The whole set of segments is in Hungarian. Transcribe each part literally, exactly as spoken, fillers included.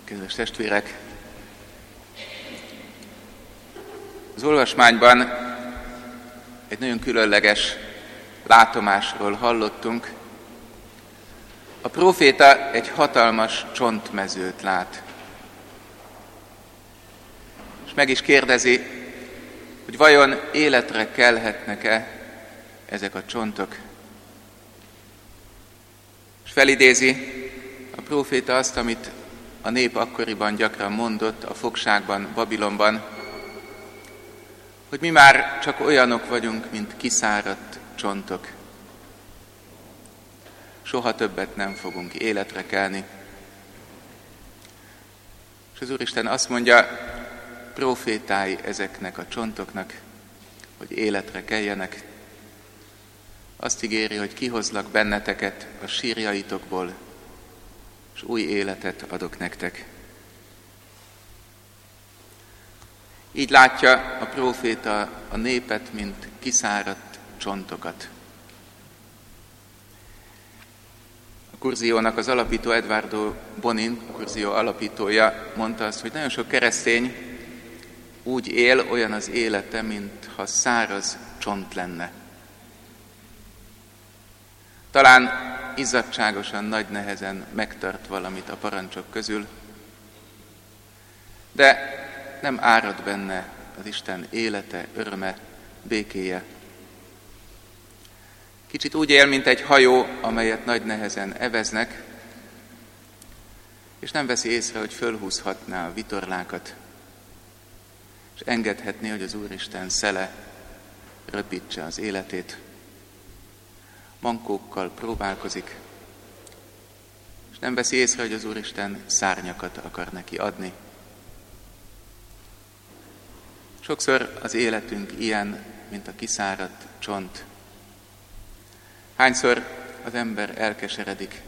Kedves testvérek! Az olvasmányban egy nagyon különleges látomásról hallottunk. A próféta egy hatalmas csontmezőt lát. És meg is kérdezi, hogy vajon életre kelhetnek-e ezek a csontok. És felidézi a próféta azt, amit a nép akkoriban gyakran mondott a fogságban, Babilonban, hogy mi már csak olyanok vagyunk, mint kiszáradt csontok. Soha többet nem fogunk életre kelni. És az Úristen azt mondja, prófétái ezeknek a csontoknak, hogy életre keljenek. Azt ígéri, hogy kihozlak benneteket a sírjaitokból, és új életet adok nektek. Így látja a próféta a népet, mint kiszáradt csontokat. A Kurziónak az alapító Eduardo Bonin, a Kurzió alapítója mondta azt, hogy nagyon sok keresztény úgy él, olyan az élete, mintha száraz csont lenne. Talán izzadságosan, nagy nehezen megtart valamit a parancsok közül, de nem árad benne az Isten élete, öröme, békéje. Kicsit úgy él, mint egy hajó, amelyet nagy nehezen eveznek, és nem veszi észre, hogy fölhúzhatná a vitorlákat, és engedhetné, hogy az Úristen szele röpítse az életét. Mankókkal próbálkozik, és nem veszi észre, hogy az Úristen szárnyakat akar neki adni. Sokszor az életünk ilyen, mint a kiszáradt csont. Hányszor az ember elkeseredik?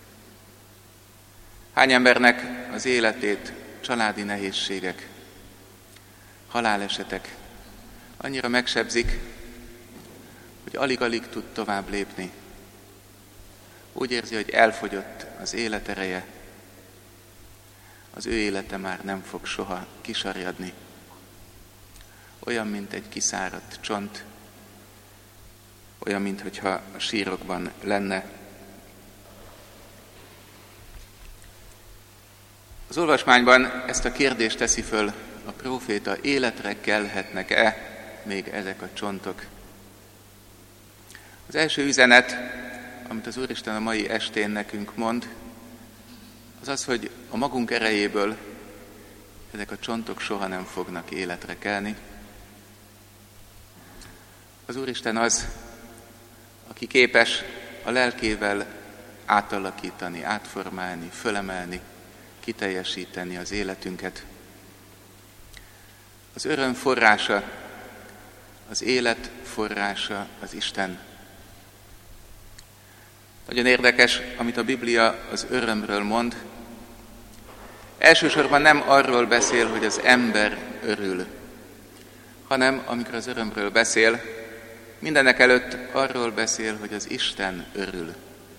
Hány embernek az életét családi nehézségek, halálesetek annyira megsebzik, hogy alig-alig tud tovább lépni. Úgy érzi, hogy elfogyott az életereje, az ő élete már nem fog soha kisarjadni. Olyan, mint egy kiszáradt csont, olyan, mintha a sírokban lenne. Az olvasmányban ezt a kérdést teszi föl a próféta, életre kelhetnek-e még ezek a csontok? Az első üzenet, amit az Úristen a mai estén nekünk mond, az az, hogy a magunk erejéből ezek a csontok soha nem fognak életre kelni. Az Úristen az, aki képes a lelkével átalakítani, átformálni, fölemelni, kiteljesíteni az életünket. Az öröm forrása, az élet forrása az Isten. Nagyon érdekes, amit a Biblia az örömről mond. Elsősorban nem arról beszél, hogy az ember örül, hanem amikor az örömről beszél, mindenek előtt arról beszél, hogy az Isten örül.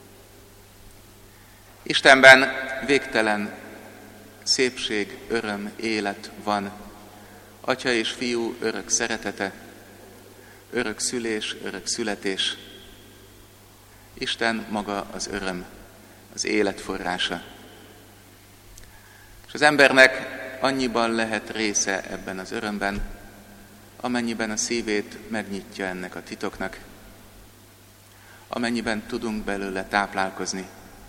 Istenben végtelen szépség, öröm, élet van. Atya és fiú örök szeretete, örök szülés, örök születés. Isten maga az öröm, az élet forrása. És az embernek annyiban lehet része ebben az örömben, amennyiben a szívét megnyitja ennek a titoknak, amennyiben tudunk belőle táplálkozni.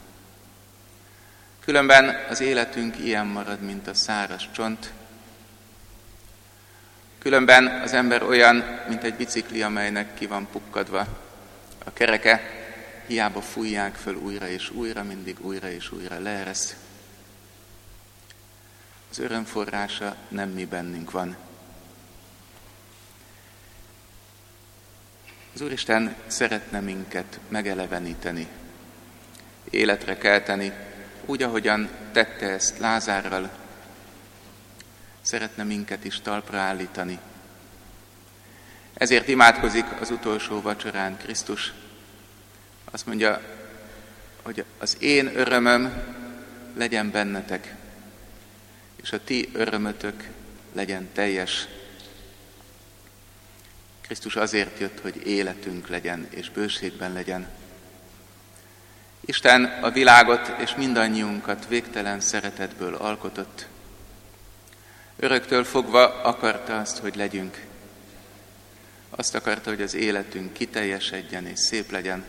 Különben az életünk ilyen marad, mint a száraz csont. Különben az ember olyan, mint egy bicikli, amelynek ki van pukkadva a kereke, hiába fújják föl újra és újra, mindig újra és újra leeresz. Az öröm forrása nem mi bennünk van. Az Úristen szeretne minket megeleveníteni, életre kelteni, úgy, ahogyan tette ezt Lázárral, szeretne minket is talpra állítani. Ezért imádkozik az utolsó vacsorán Krisztus. Azt mondja, hogy az én örömöm legyen bennetek, és a ti örömötök legyen teljes. Krisztus azért jött, hogy életünk legyen, és bőségben legyen. Isten a világot és mindannyiunkat végtelen szeretetből alkotott. Öröktől fogva akarta azt, hogy legyünk. Azt akarta, hogy az életünk kiteljesedjen és szép legyen.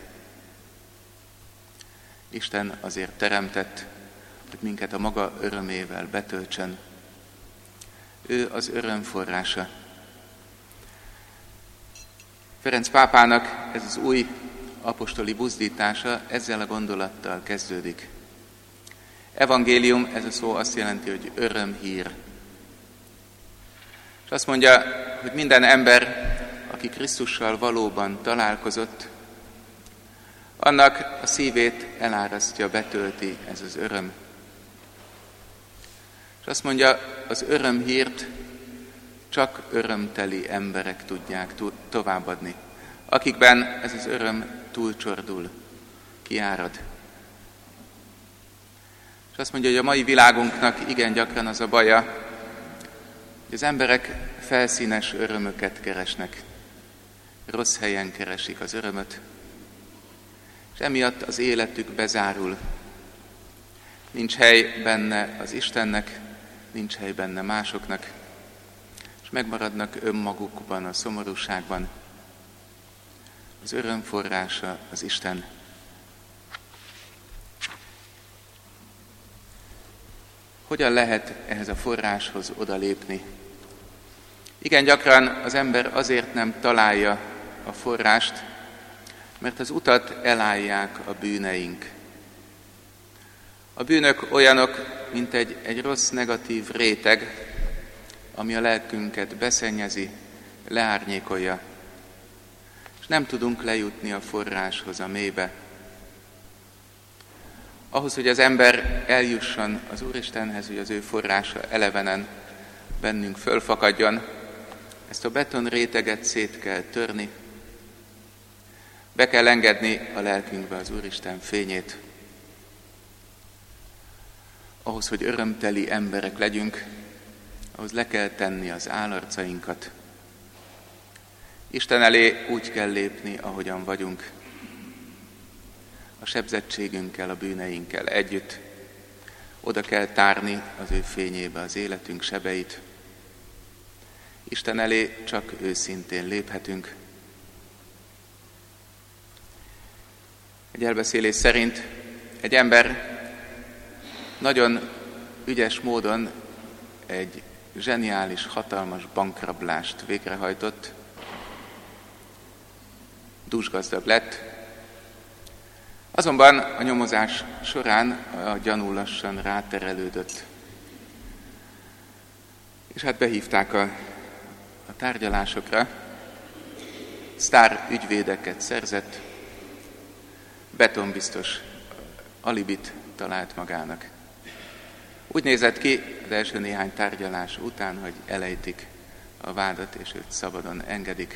Isten azért teremtett, hogy minket a maga örömével betöltsön. Ő az öröm forrása. Ferenc pápának ez az új apostoli buzdítása ezzel a gondolattal kezdődik. Evangélium, ez a szó azt jelenti, hogy örömhír. És azt mondja, hogy minden ember, aki Krisztussal valóban találkozott, annak a szívét elárasztja, betölti ez az öröm. És azt mondja, az örömhírt csak örömteli emberek tudják továbbadni, akikben ez az öröm túlcsordul, kiárad. És azt mondja, hogy a mai világunknak igen gyakran az a baja, hogy az emberek felszínes örömöket keresnek, rossz helyen keresik az örömöt, és emiatt az életük bezárul. Nincs hely benne az Istennek, nincs hely benne másoknak, és megmaradnak önmagukban, a szomorúságban. Az öröm forrása az Isten. Hogyan lehet ehhez a forráshoz odalépni? Igen gyakran az ember azért nem találja a forrást, mert az utat elállják a bűneink. A bűnök olyanok, mint egy, egy rossz, negatív réteg, ami a lelkünket beszennyezi, leárnyékolja, és nem tudunk lejutni a forráshoz, a mélybe. Ahhoz, hogy az ember eljusson az Úristenhez, hogy az ő forrása elevenen bennünk fölfakadjon, ezt a beton réteget szét kell törni, be kell engedni a lelkünkbe az Úristen fényét. Ahhoz, hogy örömteli emberek legyünk, ahhoz le kell tenni az állarcainkat. Isten elé úgy kell lépni, ahogyan vagyunk. A sebzettségünkkel, a bűneinkkel együtt. Oda kell tárni az ő fényébe az életünk sebeit. Isten elé csak őszintén léphetünk. Egy elbeszélés szerint egy ember nagyon ügyes módon egy zseniális, hatalmas bankrablást végrehajtott, dúsgazdag lett, azonban a nyomozás során a gyanú lassan ráterelődött. És hát behívták a, a tárgyalásokra, sztár ügyvédeket szerzett, betonbiztos alibit talált magának. Úgy nézett ki az első néhány tárgyalás után, hogy elejtik a vádat, és őt szabadon engedik.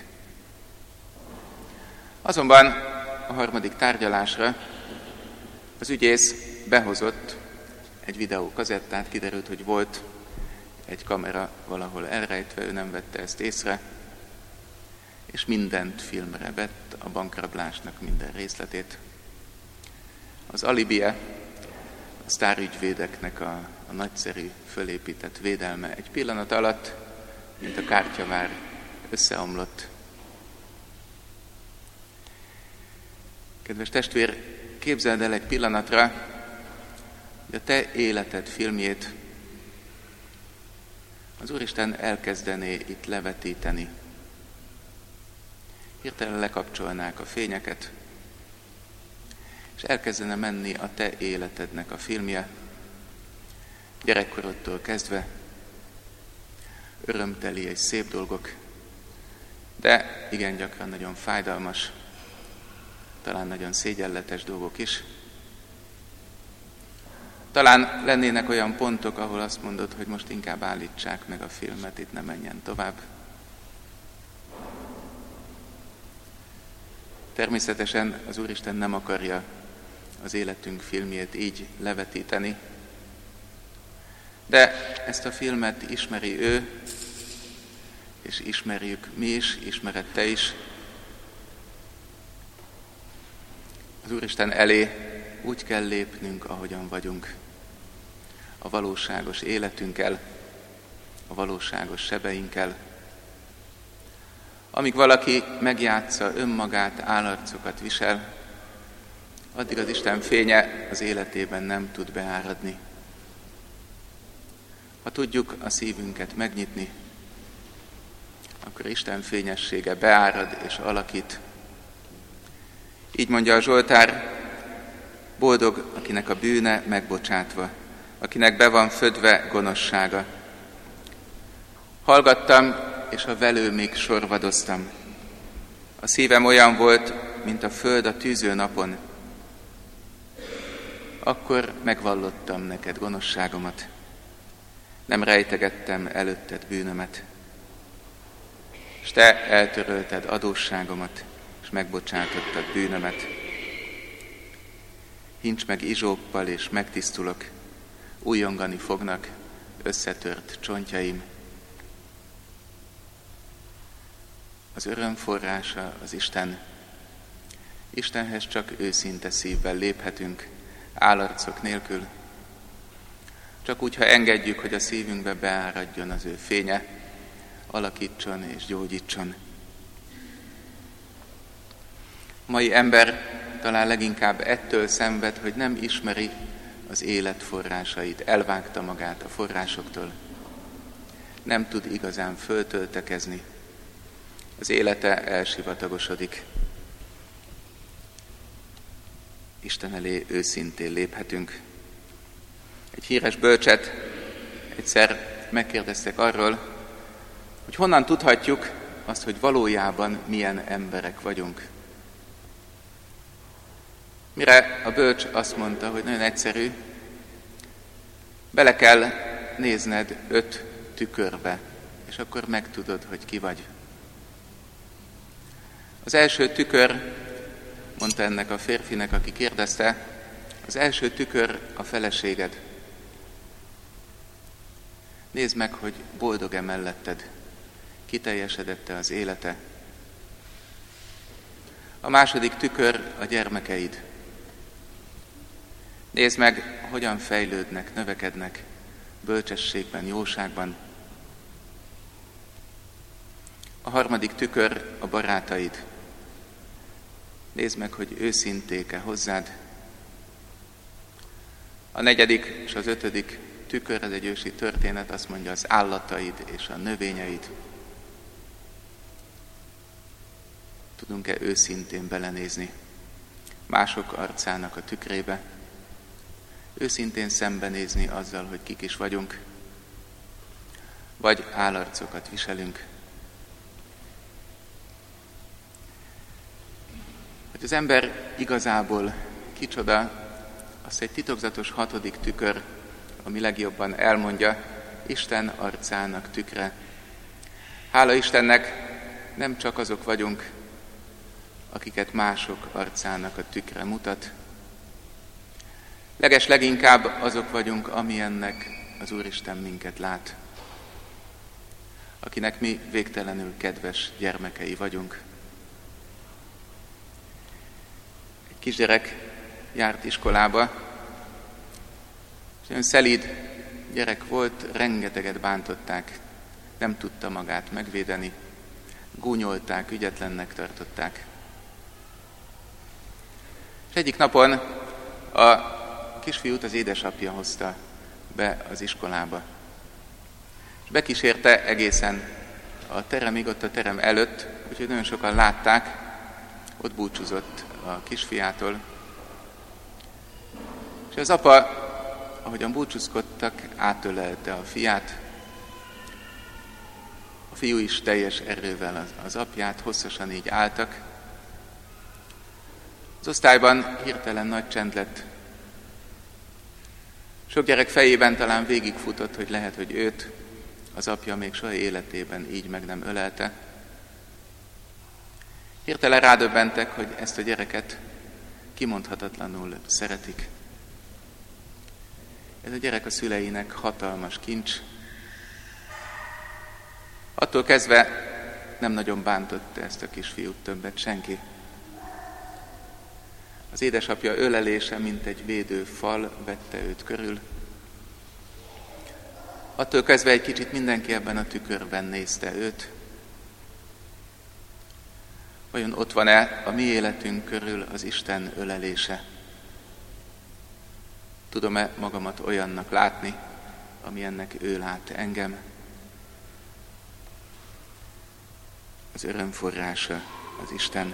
Azonban a harmadik tárgyalásra az ügyész behozott egy videókazettát, kiderült, hogy volt egy kamera valahol elrejtve, ő nem vette ezt észre, és mindent filmre vett, a bankrablásnak minden részletét. Az alibije, a sztárügyvédeknek a, a nagyszerű, fölépített védelme egy pillanat alatt, mint a kártyavár, összeomlott. Kedves testvér, képzeld el egy pillanatra, hogy a te életed filmjét az Úristen elkezdené itt levetíteni. Hirtelen lekapcsolnák a fényeket, és elkezdene menni a te életednek a filmje, gyerekkorodtól kezdve, örömteli és szép dolgok, de igen gyakran nagyon fájdalmas, talán nagyon szégyenletes dolgok is. Talán lennének olyan pontok, ahol azt mondod, hogy most inkább állítsák meg a filmet, itt ne menjen tovább. Természetesen az Úristen nem akarja az életünk filmjét így levetíteni, de ezt a filmet ismeri ő, és ismerjük mi is, ismered te is. Az Úristen elé úgy kell lépnünk, ahogyan vagyunk. A valóságos életünkkel, a valóságos sebeinkkel. Amíg valaki megjátsza önmagát, állarcokat visel, addig az Isten fénye az életében nem tud beáradni. Ha tudjuk a szívünket megnyitni, akkor Isten fényessége beárad és alakít. Így mondja a Zsoltár, boldog, akinek a bűne megbocsátva, akinek be van födve gonoszsága. Hallgattam, és a velőmig sorvadoztam. A szívem olyan volt, mint a föld a tűző napon. Akkor megvallottam neked gonoszságomat. Nem rejtegettem előtted bűnömet. És te eltörölted adósságomat, és megbocsátottad bűnömet. Hincs meg izsóppal, és megtisztulok, újongani fognak összetört csontjaim. Az öröm forrása az Isten. Istenhez csak őszinte szívvel léphetünk, állarcok nélkül. Csak úgy, ha engedjük, hogy a szívünkbe beáradjon az ő fénye, alakítson és gyógyítson. A mai ember talán leginkább ettől szenved, hogy nem ismeri az élet forrásait, elvágta magát a forrásoktól. Nem tud igazán föltöltekezni. Az élete elsivatagosodik. Isten elé őszintén léphetünk. Egy híres bölcset egyszer megkérdeztek arról, hogy honnan tudhatjuk azt, hogy valójában milyen emberek vagyunk. Mire a bölcs azt mondta, hogy nagyon egyszerű, bele kell nézned öt tükörbe, és akkor megtudod, hogy ki vagy. Az első tükör, mondta ennek a férfinek, aki kérdezte, az első tükör a feleséged. Nézd meg, hogy boldog-e melletted, kiteljesedett-e az élete. A második tükör a gyermekeid. Nézd meg, hogyan fejlődnek, növekednek, bölcsességben, jóságban. A harmadik tükör a barátaid. Nézd meg, hogy őszinték-e hozzád. A negyedik és az ötödik tükör, ez egy ősi történet, azt mondja, az állataid és a növényeid. Tudunk-e őszintén belenézni mások arcának a tükrébe? Őszintén szembenézni azzal, hogy kik is vagyunk? Vagy állarcokat viselünk? Hogy az ember igazából kicsoda, azt egy titokzatos hatodik tükör, ami legjobban elmondja, Isten arcának tükre. Hála Istennek, nem csak azok vagyunk, akiket mások arcának a tükre mutat. Leges leginkább azok vagyunk, amilyennek az Úristen minket lát. Akinek mi végtelenül kedves gyermekei vagyunk. Egy kisgyerek járt iskolába, és olyan szelíd gyerek volt, rengeteget bántották, nem tudta magát megvédeni, gúnyolták, ügyetlennek tartották. És egyik napon a kisfiút az édesapja hozta be az iskolába. És bekísérte egészen a teremig, ott a terem előtt, úgyhogy nagyon sokan látták, ott búcsúzott a kisfiától. És az apa, ahogyan búcsúzkodtak, átölelte a fiát. A fiú is teljes erővel az, az apját, hosszasan így álltak. Az osztályban hirtelen nagy csend lett. Sok gyerek fejében talán végigfutott, hogy lehet, hogy őt az apja még soha életében így meg nem ölelte. Hirtelen rádöbbentek, hogy ezt a gyereket kimondhatatlanul szeretik. Ez a gyerek a szüleinek hatalmas kincs, Attól kezdve nem nagyon bántotta ezt a kisfiút többet senki. Az édesapja ölelése, mint egy védő fal vette őt körül. Attól kezdve egy kicsit mindenki ebben a tükörben nézte őt. Vajon ott van-e a mi életünk körül az Isten ölelése? Tudom-e magamat olyannak látni, amilyennek ő lát engem? Az öröm forrása az Isten.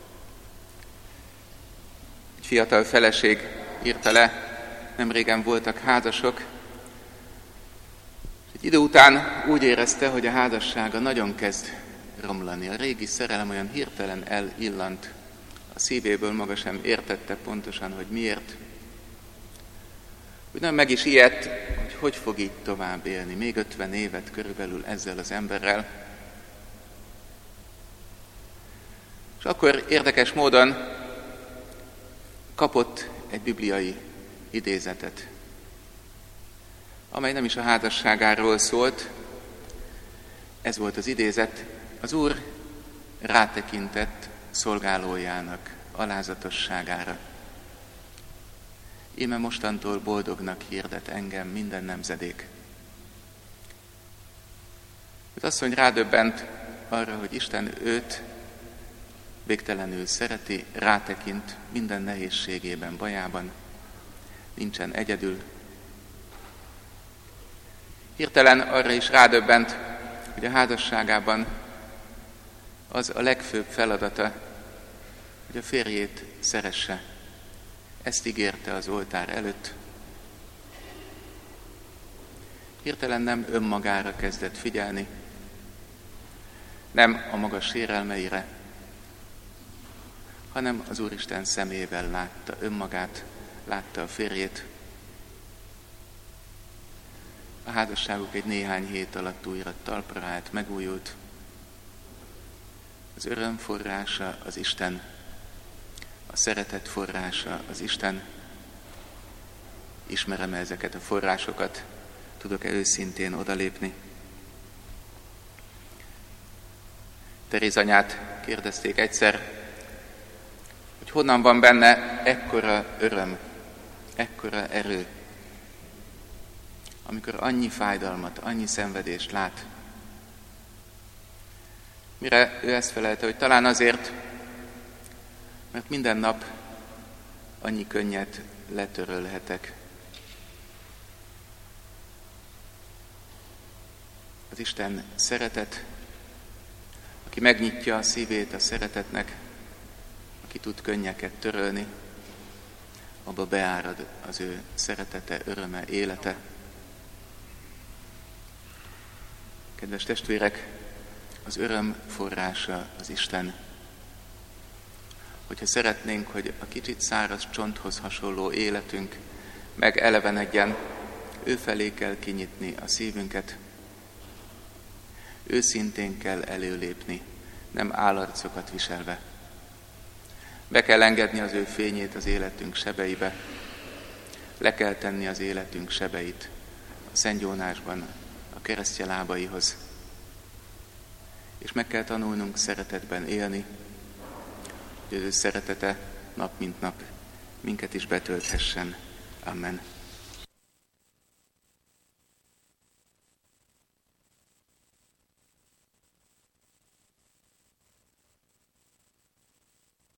Egy fiatal feleség írta le, nemrégen voltak házasok, egy idő után úgy érezte, hogy a házassága nagyon kezd romlani. A régi szerelem olyan hirtelen elillant a szívéből, maga sem értette pontosan, hogy miért. Úgy nem meg is ijedt, hogy hogy fog így tovább élni, még ötven évet körülbelül ezzel az emberrel. És akkor érdekes módon kapott egy bibliai idézetet, amely nem is a házasságáról szólt. Ez volt az idézet: az Úr rátekintett szolgálójának alázatosságára. Íme mostantól boldognak hirdet engem minden nemzedék. Az asszony rádöbbent arra, hogy Isten őt végtelenül szereti, rátekint minden nehézségében, bajában, nincsen egyedül. Hirtelen arra is rádöbbent, hogy a házasságában az a legfőbb feladata, hogy a férjét szeresse. Ezt ígérte az oltár előtt. Hirtelen nem önmagára kezdett figyelni, nem a maga sérelmeire, hanem az Úristen szemével látta önmagát, látta a férjét. A házasságuk egy néhány hét alatt újra talpra állt, megújult. Az öröm forrása az Isten, a szeretet forrása az Isten. Ismerem ezeket a forrásokat, tudok-e őszintén odalépni? Teréz anyát kérdezték egyszer, hogy honnan van benne ekkora öröm, ekkora erő, amikor annyi fájdalmat, annyi szenvedést lát. Mire ő ezt felelte, hogy talán azért, mert minden nap annyi könnyet letörölhetek. Az Isten szeretet, aki megnyitja a szívét a szeretetnek, aki tud könnyeket törölni, abba beárad az ő szeretete, öröme, élete. Kedves testvérek, az öröm forrása az Isten. Hogyha szeretnénk, hogy a kicsit száraz csonthoz hasonló életünk megelevenedjen, ő felé kell kinyitni a szívünket. Őszintén kell előlépni, nem állarcokat viselve. Be kell engedni az ő fényét az életünk sebeibe. Le kell tenni az életünk sebeit a szentgyónásban a keresztje lábaihoz. És meg kell tanulnunk szeretetben élni, hogy az ő szeretete nap mint nap minket is betölthessen. Amen.